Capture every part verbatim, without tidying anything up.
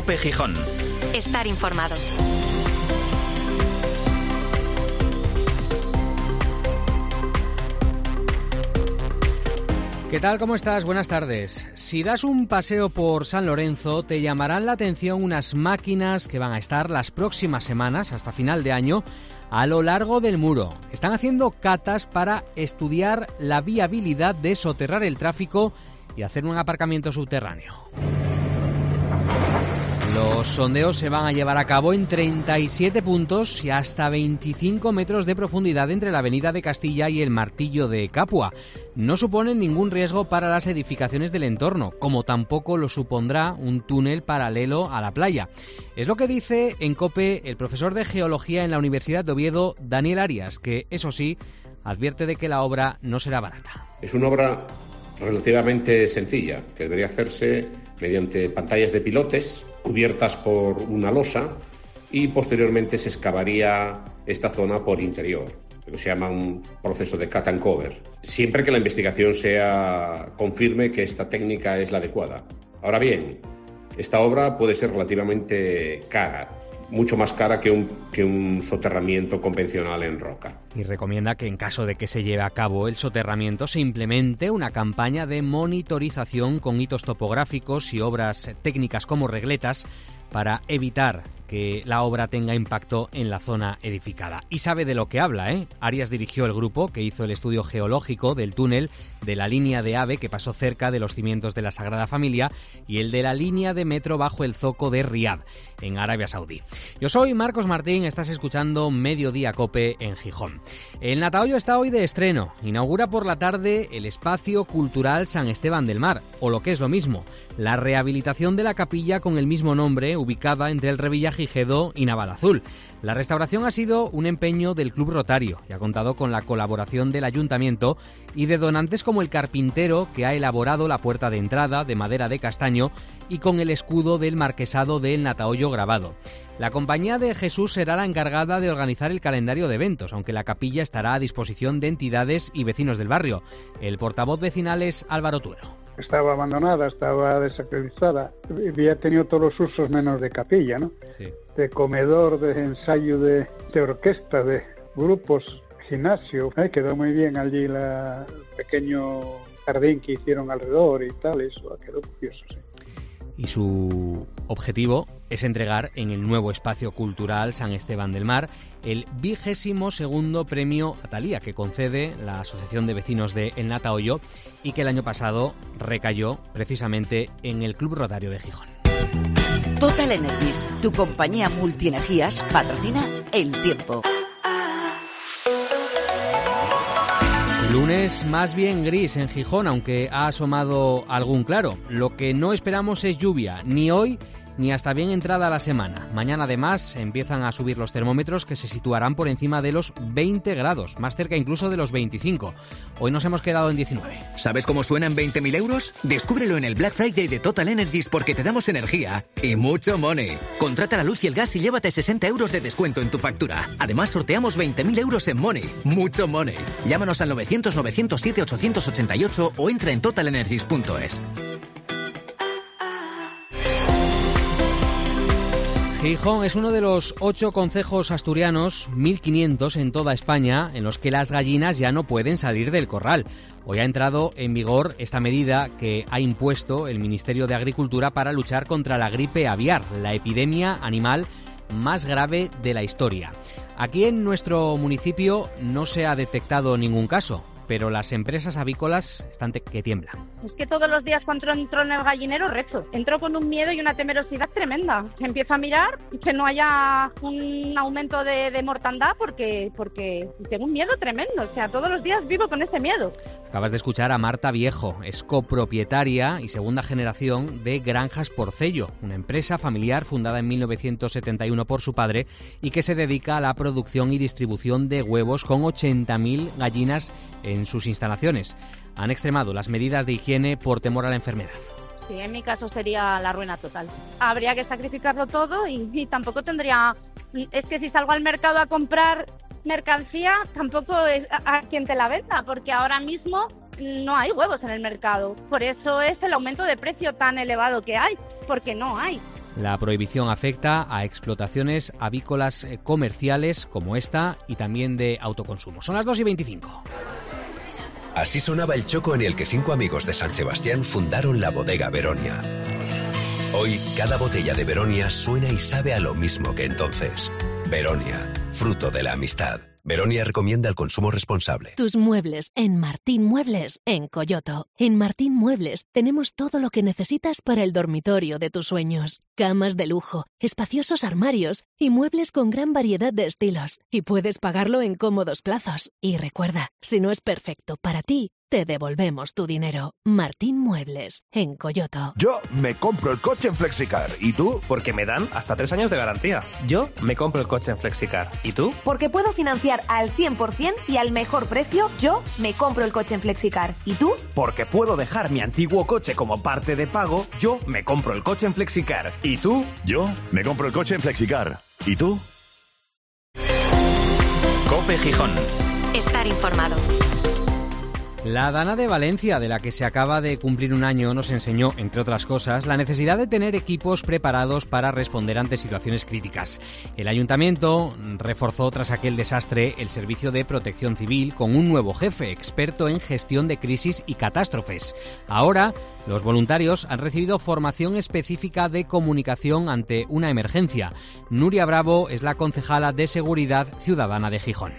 COPE Gijón. Estar informado. ¿Qué tal? ¿Cómo estás? Buenas tardes. Si das un paseo por San Lorenzo, te llamarán la atención unas máquinas que van a estar las próximas semanas, hasta final de año, a lo largo del muro. Están haciendo catas para estudiar la viabilidad de soterrar el tráfico y hacer un aparcamiento subterráneo. Los sondeos se van a llevar a cabo en treinta y siete puntos y hasta veinticinco metros de profundidad entre la avenida de Castilla y el Martillo de Capua. No suponen ningún riesgo para las edificaciones del entorno, como tampoco lo supondrá un túnel paralelo a la playa. Es lo que dice en COPE el profesor de Geología en la Universidad de Oviedo, Daniel Arias, que, eso sí, advierte de que la obra no será barata. Es una obra relativamente sencilla, que debería hacerse mediante pantallas de pilotes cubiertas por una losa y posteriormente se excavaría esta zona por interior, lo que se llama un proceso de cut and cover, siempre que la investigación sea confirme que esta técnica es la adecuada. Ahora bien, esta obra puede ser relativamente cara, mucho más cara que un, que un soterramiento convencional en roca. Y recomienda que en caso de que se lleve a cabo el soterramiento se implemente una campaña de monitorización con hitos topográficos y obras técnicas como regletas para evitar que la obra tenga impacto en la zona edificada. Y sabe de lo que habla, ¿eh? Arias dirigió el grupo que hizo el estudio geológico del túnel de la línea de AVE que pasó cerca de los cimientos de la Sagrada Familia y el de la línea de metro bajo el zoco de Riad, en Arabia Saudí. Yo soy Marcos Martín, estás escuchando Mediodía COPE en Gijón. El Natahoyo está hoy de estreno. Inaugura por la tarde el Espacio Cultural San Esteban del Mar, o lo que es lo mismo, la rehabilitación de la capilla con el mismo nombre, ubicada entre el Revillagigedo y Navalazul. La restauración ha sido un empeño del Club Rotario y ha contado con la colaboración del Ayuntamiento y de donantes como el carpintero que ha elaborado la puerta de entrada de madera de castaño y con el escudo del marquesado del Natahoyo grabado. La Compañía de Jesús será la encargada de organizar el calendario de eventos, aunque la capilla estará a disposición de entidades y vecinos del barrio. El portavoz vecinal es Álvaro Tuero. Estaba abandonada, estaba desacreditada, había tenido todos los usos menos de capilla, ¿no? Sí. De comedor, de ensayo de, de orquesta, de grupos, gimnasio. Eh, quedó muy bien allí la, el pequeño jardín que hicieron alrededor y tal, eso quedó curioso, sí. Y su objetivo es entregar en el nuevo Espacio Cultural San Esteban del Mar el vigésimo segundo premio Atalía que concede la Asociación de Vecinos de El Natahoyo y que el año pasado recayó precisamente en el Club Rotario de Gijón. Total Energies, tu compañía multienergías, patrocina El Tiempo. Lunes más bien gris en Gijón, aunque ha asomado algún claro. Lo que no esperamos es lluvia, ni hoy ni hasta bien entrada la semana. Mañana además empiezan a subir los termómetros que se situarán por encima de los veinte grados, más cerca incluso de los veinticinco. Hoy nos hemos quedado en diecinueve. ¿Sabes cómo suenan veinte mil euros? Descúbrelo en el Black Friday de Total Energies porque te damos energía y mucho money. Contrata la luz y el gas y llévate sesenta euros de descuento en tu factura. Además sorteamos veinte mil euros en money. Mucho money. Llámanos al novecientos novecientos siete ochocientos ochenta y ocho o entra en total energies punto es. Gijón es uno de los ocho concejos asturianos, mil quinientos en toda España, en los que las gallinas ya no pueden salir del corral. Hoy ha entrado en vigor esta medida que ha impuesto el Ministerio de Agricultura para luchar contra la gripe aviar, la epidemia animal más grave de la historia. Aquí en nuestro municipio no se ha detectado ningún caso, pero las empresas avícolas están te- que tiemblan. Es que todos los días cuando entro en el gallinero rezo. Entro con un miedo y una temerosidad tremenda. Empiezo a mirar que no haya un aumento de, de mortandad porque, porque tengo un miedo tremendo. O sea, todos los días vivo con ese miedo. Acabas de escuchar a Marta Viejo, es copropietaria y segunda generación de Granjas Porcello, una empresa familiar fundada en mil novecientos setenta y uno por su padre y que se dedica a la producción y distribución de huevos con ochenta mil gallinas en sus instalaciones. Han extremado las medidas de higiene por temor a la enfermedad. Sí, en mi caso sería la ruina total. Habría que sacrificarlo todo y, y tampoco tendría... Es que si salgo al mercado a comprar mercancía, tampoco es a, a quien te la venda, porque ahora mismo no hay huevos en el mercado. Por eso es el aumento de precio tan elevado que hay, porque no hay. La prohibición afecta a explotaciones avícolas comerciales como esta y también de autoconsumo. Son las dos y veinticinco. Así sonaba el choco en el que cinco amigos de San Sebastián fundaron la bodega Veronia. Hoy, cada botella de Veronia suena y sabe a lo mismo que entonces. Veronia, fruto de la amistad. Veronia recomienda el consumo responsable. Tus muebles en Martín Muebles, en Coyoto. En Martín Muebles tenemos todo lo que necesitas para el dormitorio de tus sueños. Camas de lujo, espaciosos armarios y muebles con gran variedad de estilos. Y puedes pagarlo en cómodos plazos. Y recuerda, si no es perfecto para ti, te devolvemos tu dinero. Martín Muebles, en Coyoto. Yo me compro el coche en Flexicar. ¿Y tú? Porque me dan hasta tres años de garantía. Yo me compro el coche en Flexicar. ¿Y tú? Porque puedo financiar al cien por ciento y al mejor precio. Yo me compro el coche en Flexicar. ¿Y tú? Porque puedo dejar mi antiguo coche como parte de pago. Yo me compro el coche en Flexicar. ¿Y tú? Yo me compro el coche en Flexicar. ¿Y tú? COPE Gijón. Estar informado. La Dana de Valencia, de la que se acaba de cumplir un año, nos enseñó, entre otras cosas, la necesidad de tener equipos preparados para responder ante situaciones críticas. El ayuntamiento reforzó tras aquel desastre el servicio de protección civil con un nuevo jefe, experto en gestión de crisis y catástrofes. Ahora, los voluntarios han recibido formación específica de comunicación ante una emergencia. Nuria Bravo es la concejala de Seguridad Ciudadana de Gijón.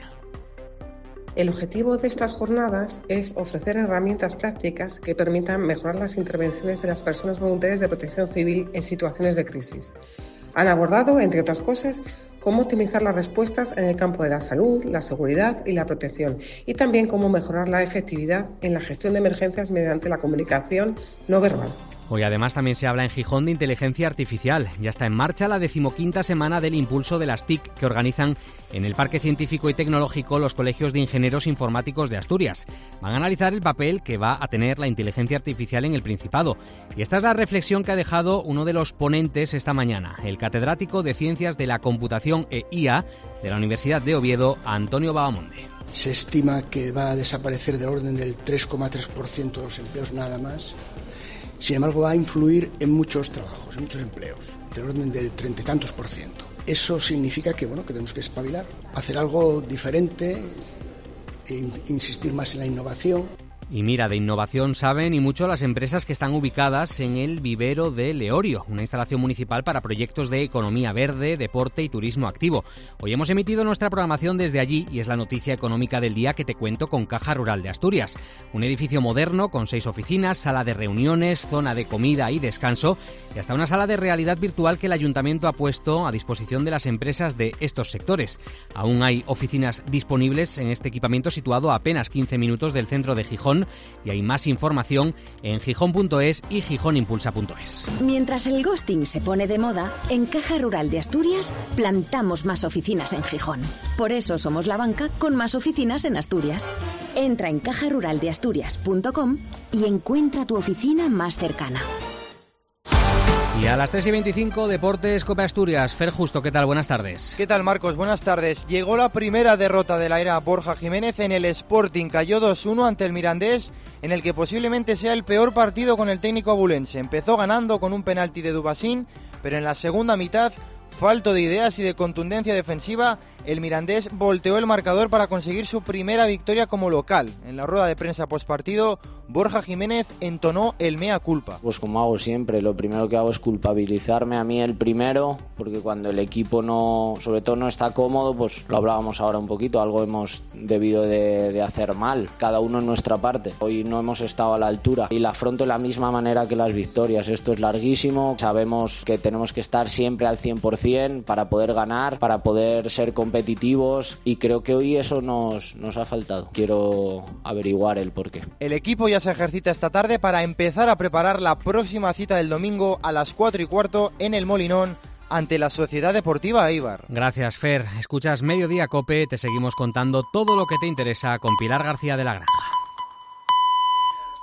El objetivo de estas jornadas es ofrecer herramientas prácticas que permitan mejorar las intervenciones de las personas voluntarias de protección civil en situaciones de crisis. Han abordado, entre otras cosas, cómo optimizar las respuestas en el campo de la salud, la seguridad y la protección, y también cómo mejorar la efectividad en la gestión de emergencias mediante la comunicación no verbal. Hoy además también se habla en Gijón de inteligencia artificial. Ya está en marcha la decimoquinta semana del impulso de las T I C que organizan en el Parque Científico y Tecnológico los colegios de ingenieros informáticos de Asturias. Van a analizar el papel que va a tener la inteligencia artificial en el Principado. Y esta es la reflexión que ha dejado uno de los ponentes esta mañana, el catedrático de Ciencias de la Computación e I A de la Universidad de Oviedo, Antonio Bahamonde. Se estima que va a desaparecer del orden del tres coma tres por ciento de los empleos nada más. Sin embargo, va a influir en muchos trabajos, en muchos empleos, del orden del treinta y tantos por ciento. Eso significa que, bueno, que tenemos que espabilar, hacer algo diferente, e insistir más en la innovación. Y mira, de innovación saben y mucho las empresas que están ubicadas en el vivero de Leorio, una instalación municipal para proyectos de economía verde, deporte y turismo activo. Hoy hemos emitido nuestra programación desde allí y es la noticia económica del día que te cuento con Caja Rural de Asturias. Un edificio moderno con seis oficinas, sala de reuniones, zona de comida y descanso y hasta una sala de realidad virtual que el ayuntamiento ha puesto a disposición de las empresas de estos sectores. Aún hay oficinas disponibles en este equipamiento situado a apenas quince minutos del centro de Gijón. Y hay más información en gijón punto es y gijonimpulsa punto es. Mientras el ghosting se pone de moda, en Caja Rural de Asturias plantamos más oficinas en Gijón. Por eso somos la banca con más oficinas en Asturias. Entra en caja rural de asturias punto com y encuentra tu oficina más cercana. Y a las tres y veinticinco, Deportes Cope Asturias. Fer Justo, ¿qué tal? Buenas tardes. ¿Qué tal, Marcos? Buenas tardes. Llegó la primera derrota de la era Borja Jiménez en el Sporting. Cayó dos uno ante el Mirandés, en el que posiblemente sea el peor partido con el técnico abulense. Empezó ganando con un penalti de Dubasín, pero en la segunda mitad, falto de ideas y de contundencia defensiva, el Mirandés volteó el marcador para conseguir su primera victoria como local. En la rueda de prensa postpartido, Borja Jiménez entonó el mea culpa. Pues como hago siempre, lo primero que hago es culpabilizarme a mí el primero, porque cuando el equipo no, sobre todo no está cómodo, pues lo hablábamos ahora un poquito, algo hemos debido de, de hacer mal, cada uno en nuestra parte. Hoy no hemos estado a la altura y la afronto de la misma manera que las victorias. Esto es larguísimo, sabemos que tenemos que estar siempre al cien por ciento para poder ganar, para poder ser competitivos y creo que hoy eso nos, nos ha faltado. Quiero averiguar el porqué. El equipo ya se ejercita esta tarde para empezar a preparar la próxima cita del domingo a las cuatro y cuarto en el Molinón ante la Sociedad Deportiva Eibar. Gracias, Fer. Escuchas Mediodía Cope, te seguimos contando todo lo que te interesa con Pilar García de la Granja.